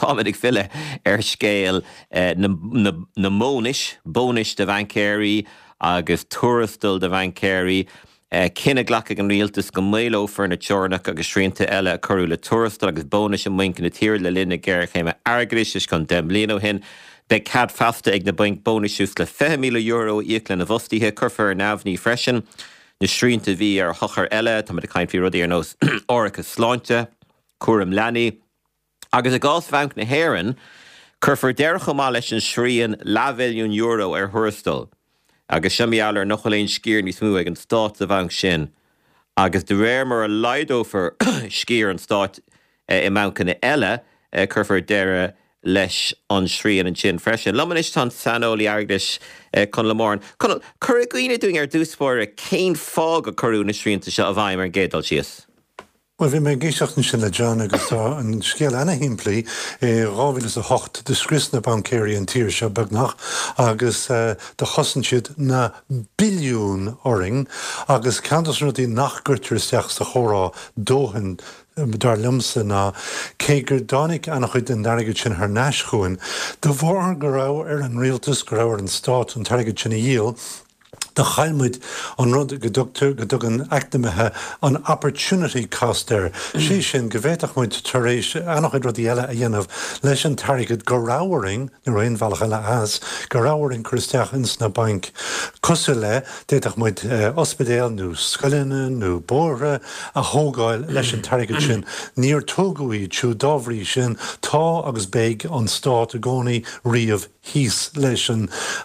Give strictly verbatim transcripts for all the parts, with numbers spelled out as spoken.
támid ag fille ar scéal na mónis, bónis de Vancéirí agus tuarastal de Vancéirí. Cinna ghlacha an rialtas go mélo for na teornach agus srianta eile choú le tuarastal agus bónis an muinc na tír le linna ggéir chéime airgris is chun dem líon ó hin. Be cad fasta ag na baink bónisús le five million euro íoc le na bhostithe curfar námhní freisin. Na srianta bhí ar chochar eile, tá a caint fí rudí ar nós orachas sláinte, cuaram leanaí. Agus a gás bhanc na héireann, curfar deir chomá leis an srían lá milliún euro ar thuarastal. Agus semíallar nach choléin scír níos mú ag an stát a bhanc sin. Agus de réir mar a leidófar scír an stát i máncanna eile, curfar deire leis an srían an sin freisin. Lomanis tan sanolaí airglis chun le mórn. Cur a gcuoine dúing ar dúspóir a céin fág a choú na sríanta seo a bhaim ar gédal síos. Wel, fi mewn geisiach yn sy'n John agus yn sgil anna himpli ráfil is a hocht de sgrisna Vancéirí an tír seo begnach agus de chosan siad na biliún oring agus cantas rydí nachgurtur isteach sa chórá dóhan dar lumsa na cégur dánig annach chuid an darigid sin haar náischuin de bhór go rá ar an rialtas go rá ar an stát an tarigid sin a díal de chailmuid an rud godugtar godug an actamithe an opportunity cost there. Sí sin govéach muid taréis annach chuid rudí eile a dhéanamh leis an tarigid go ráharing na roion bhealach eile as go ráharing chuisteach ins na bank cosú le déach muid ospidéal nó scoiline nó bóre a thógáil leis an tarigid sin níor tógaí tú dábhrí sin tá agus béig an stát a gcónaí riamh híos leis an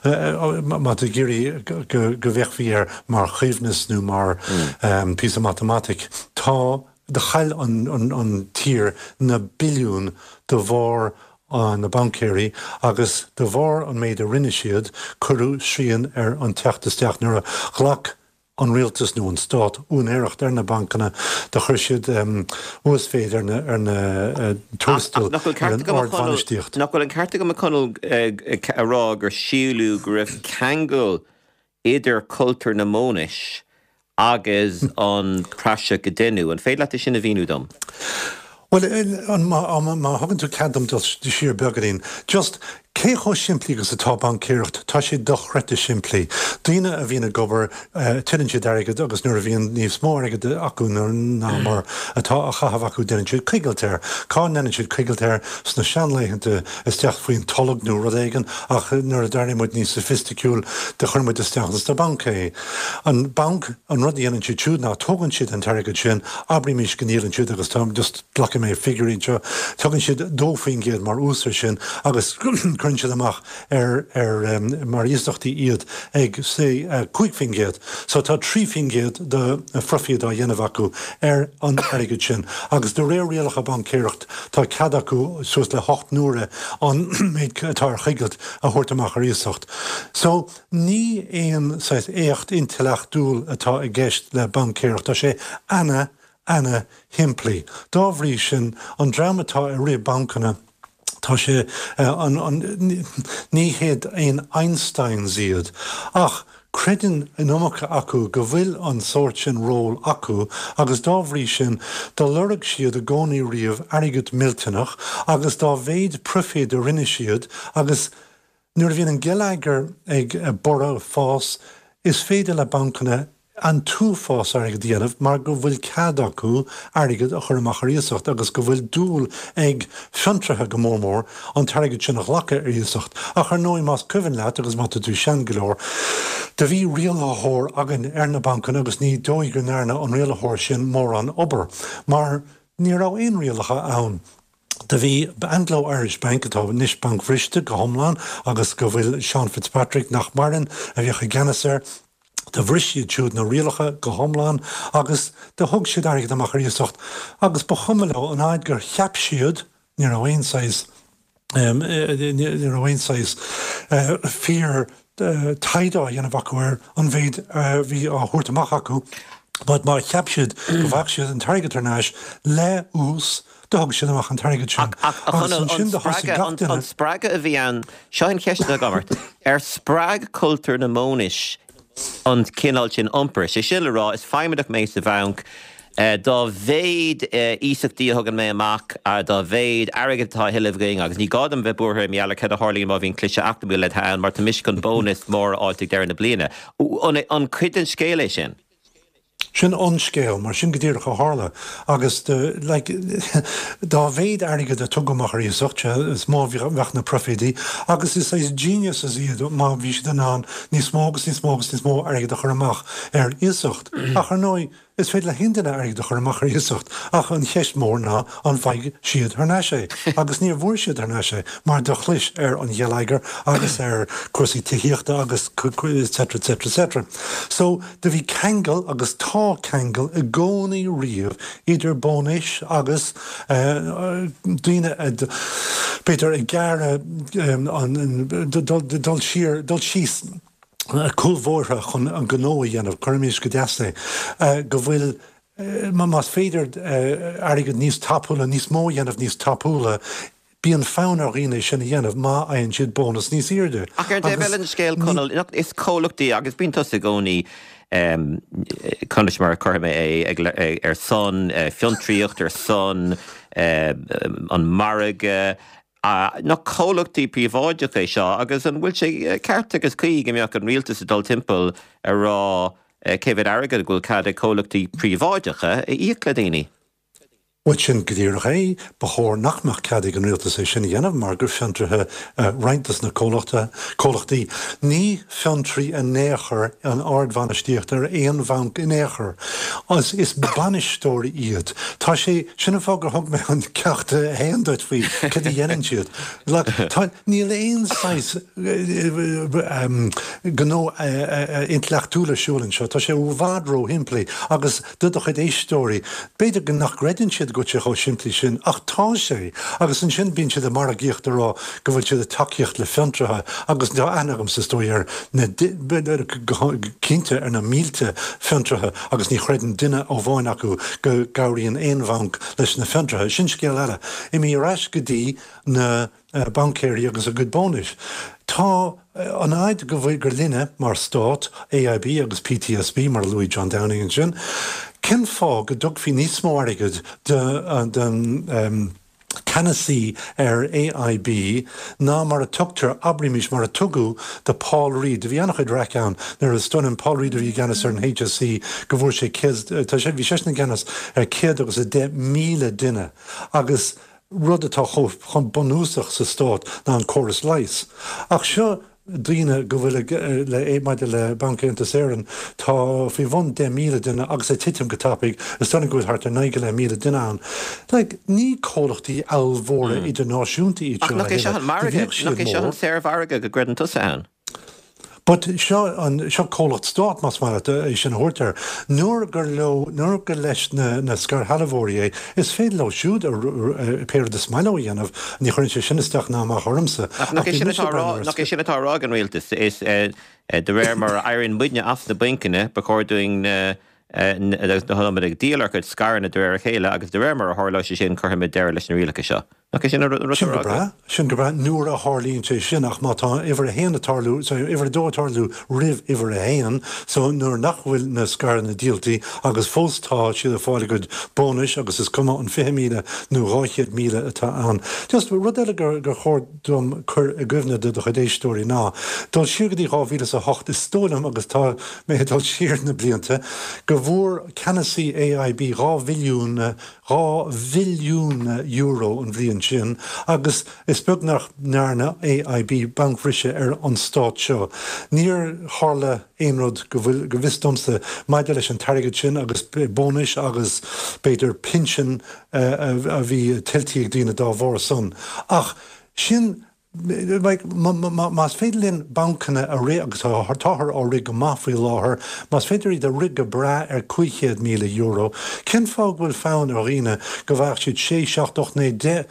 mat a géirí go bheithhí ar mar chuimhnas nó mar pí a matematic. Tá de chail an tír na biliún de bhór an na Vancéirí agus de bhór an méid a rinne siad curú srían ar an teachtasteach nuair a ghlach an rialtas nó an stát ún éireacht ar na bancana de chuir siad uas féad ar na tuaistil ar an ard bhanistíocht. Nach bhfuil an carta go McConnell ará gur siúlú go raibh ceangal idir cultúr na mónis agus an praise go dénú an féad leat sin a bhíú dom. Well, má hagann tú cadam de siar begarín, just cé cho siimplí agus atá Vancéireacht, tá sé dochrete siimplí. Daoine a bhína gobar tuann siad airgid agus nuair a bhíon níos mór aige acu ná mar atá a chahabh acu déann siad cuigiiltear. Cá nenn siad cuigiiltear sna seanléitheanta isteach faoin tolag nó rud éigen ach nuair a dairní muid níos sophistiiciúil de churmuid isteachtas de banca. An bank an rud dhéanann siad siúd ná tógann siad an tarigid sin abrí mís gnílann siad agus tám just blacha mé figurín seo tugann siad dófaoin géad mar úsar sin agus chun siad amach ar ar mar íosachtaí iad ag sé cuaigfin géad. So tá trífin géad de frofiad a dhéanamh acu ar an airgid sin. Agus do réir rialacha Vancéireacht tá cad acu suas le hocht nuaire an méid atá chuigilt a thuirt amach ar íosacht. So ní éon écht intileach dúil atá i gceist le Vancéireacht tá sé anna Anna Himpley. Dábhrí sin an dramatá a ré bancana tá sé ní héad éon Einstein ziad. Ach, credan inómacha acu go bhfuil an sort sin ról acu agus dábhrí sin dá lurag siad a gcónaí riamh airgid miltanach agus dá bhéad proféad a rinne siad agus nuair bhíon an geilaigear ag bora fás is féidir le bancana an tú fás airgid díanamh mar go bhfuil cad acu airgid a chur amach ar íosacht agus go bhfuil dúil ag fiantrathe go mór an targid sin nach lacha ar íosacht a chu nóí más cuimhin leat agus mata tú sean golóir. De bhí rialathóir agan ar na bancan agus ní dóigur nearna an rialathóir sin mór an obair, mar ní rá aon rialacha ann. De bhí Anglo Irish Bank atá níos bank bhriste go thomláin agus go bhfuil Sean Fitzpatrick nach marin a bhíocha ganasar de bhrisíad siúd na rialacha go thomláin agus de thug siad airgid amach ar íosacht agus ba chumaló an áid gur cheap siad ní a bhaonáis ní a bhaonáis fíor taidá dhéanamh acu ar an bhéad bhí á thuirt amach acu, bud mar cheap siad go bhac siad an targid arnáis le ús Dog sin amach an targid sin. An sppraga a bhí an seoin ceiste a gabhart ar sppraag cultúr na mónis an cinál sin iompar. sé sin le rá is feimimeach mééis sa bhanc Uh, dá bhéad uh, ísachtaí thugan mé amach a dá bhéad airgeatá hiilehgaing agus ní gádam bheith buair meala cad a hálíí má bhín clise achtamú le thain mar tá miscon bónus mór áiltigh deir na bliana. An cuidan scéala sin? Sin onscéal, mar sin godíir go hála agus like, dá bhéad airgad a tugamachar í sochte is má bheith na profédí agus is is genius as iad má bhí si den an ní smógus ní smógus ní smó airgad a chur amach ar ísocht ach ar nói is féad le hindan airgad a chur amach ar ísocht ach an cheist mór ná an bhaig siad ar neise agus ní bhór siad ar neise mar do chlis ar an dhéalaiger agus ar cuasaí tííochta agus etc etc etc. So de bhí kegel agus tá kegel a gcónaí riamh idir bónis agus duine Peter a gara dul siar dul síos coolmhórtha chun an gnóí dhéanamh chuirmís go deasna go bhfuil má más féidir airgad níos tapúla níos mó dhéanamh níos tapúla bíon fána riine sinna dhéanamh má aon siad bónas níos irde. Ach ar de bhfuil an scéal conal is cólachtaí agus bíon tusa gcónaí Um, Conis mar chuirme é ar son, fiontriíocht ar son, an marige, ná cólachtaí príomháideach é seo, agus an bhfuil sé ceart agus chuig imeach an rialtas a dul timpeall ar rá céhfad airgad go bhfuil cad cólachtaí príomháideacha i íoc le daoine. Wat sin godíir ré bechóir nachmach cadig an rialtas é sinna dhéanamh mar gur fiantrathe reintas na cólachtaí. Ní fiantrí a néachar an ardbhanistíocht ar éon bhanc in éachar. As is banistóirí iad. Tá sé sinna fágur thug me an ceachta héandáid faoi cad i dhéanann siad. Níl éon sais gó intleachtúla siúlann seo, tá sé bhhádró himplaí agus dudach é éistóirí. Beidir go nach greidann siad go se siimplí sin ach tá sé agus an sin bín siad a mar a gíocht ará go bhfuil siad a takeíocht le fiantrathe agus dá anagam sa stóir na cinnte ar na mílte fiantrathe agus ní chreidan duine ó bháin acu go gairíonn éon bhanc leis na fiantrathe sin scéal eile. I mí reis go dtí na bancéirí agus a good bónis. Tá an aid go bhfuil gur linne mar stát, A I B agus P T S B mar Louis John Downing an sin. Cin fá go dug hí níos mó airgad den Canasí ar A I B ná mar a tugtar abrimis mar a tugu de Paul Reid. Bhí annach chuid racán nar a stunnin Paul Reid a bhí ganas ar an H S C go bhfuair sé tá sé bhí sena ganas ar céad agus a de míle duine agus rud atá chun bonúsach sa stát ná an choras leis. Ach seo Díine go bhfuil le éimeide le bancéanta éan tá bhí bhain de míle duine agus é titim go tapig is tanna go thart ar naige le míle duine an. Le ní cólachtaí eilmhóra idirnáisiúnta í ach nach é se an marige nach é se an séirmharige go greidan tusa an. But seo an seo cólacht stát mas mar é sin thuirtar. Nuair gur lo nuair gur leis na na scar halahóí é is féad le siúd ar péir de smailó dhéanamh ní chuann sé sinisteach ná mar chormsa. Nach é sin atá an rialtas is de réir mar aironn muidne as na bincinine ba chuirúing na ag díalar chud scar na dúir chéile agus de réir mar a hála sé sin chuirmid deir leis na rialacha seo. Sin bra sin go bra nuair a hálíonn sé sinach mátá ihar a héanatarlú ihar dótarlú rih ihar a héan, so nuair nachhfuil na scar na díaltaí agus fóstá siad a fála go bónis agus is cumá an fi míle nó ráichead míle atá an. Just rud eile gur gur chódum chur a gcuimhne do chu déistóirí ná. Dul siúgadí ráhílas a hocht is stólam agus tá mé dul siar na blianta go bhór Canasí A I B rá bhiliún rá bhiliún euro an bhblion sin, agus is bug nach nána A I B bankfrise ar an stát seo. Níor hála éonrod go bhhistomsa maidide leis an targad sin agus bónis agus beidir pinsin a bhí tiltíigh dína dá bhór son. Ach sin Mas féidirlíonn bancanna a ré agus táthar á rig go máfaí láthair, mas féidir iad a rig go bra ar chuichéad míle euro. Cin fág bhfuil fáin ar riine go bhhaach siad sé seachtach né de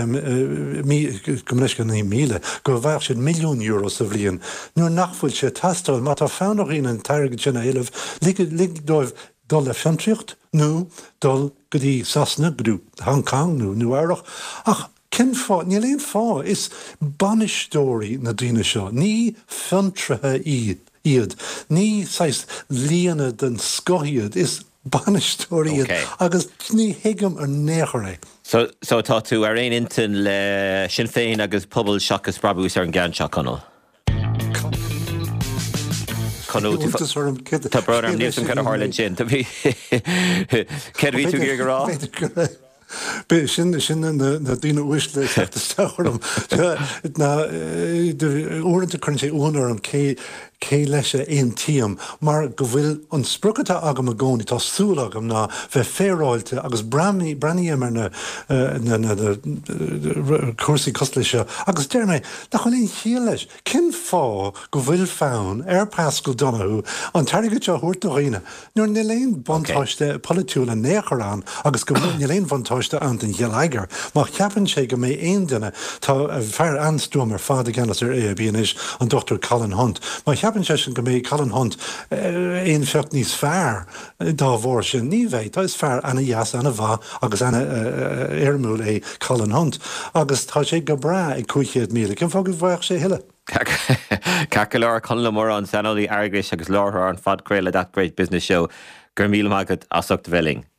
go leis go ní míle, go bhhaach siad milliún euro sa bhblion. Nuair nachfuil sé tastal, má tá fáin ar riine an tairgad sinna éileh lig dóibh dul le fiantriocht nó dul go dtí Sasna go dú Hong Kong nó nó áireach. Ach Cin fá, ní léon fá is banistóirí na daoine seo, ní fiantrathe iad, iad, ní sais líana den scohiad, is banistóiad agus ní hiigem ar néchar é. So so tá tú ar aon intin le Sinn Féin agus pobl seachas brabús ar an gceann seo conal. Conú tá brad am níos an chu hála sin tá bhí cead bhí tú gur go rá? Be sin sin na dtíine uisle stachom na orintanta chun sé únar an cé cé leise éon tíam, mar go bhfuil an spruchata agam a gcónaí tá súla agam ná bheith féráilte agus braní braníar na cuasaí coslaise agus déirna na chuil éon chiaal leis cin fá go bhfuil fánn ar Pascal Donoghue an tairgad seo thuirt do riine nuair ní léon bontáiste polúla nécharán agus go ní léon bontáiste an den healaiger, má ceapann sé go mé aon duine tá fear anstúm ar fád gan ar é bíanais an Doctor Colin Hunt. Má ceapann sé sin go mé Colin Hunt éon fecht níos fearr dá bhór sin ní bheith, tá is fearr anna dheas anna bha agus anna éirmúil é Colin Hunt, agus tá sé go bra ag cúichéad míle, cin fá go bhhaach sé hiile. Caca leir chun le mór an sanolaí airgris agus láthar an fadcréile That Great Business Show gur míle mágad asach Welling.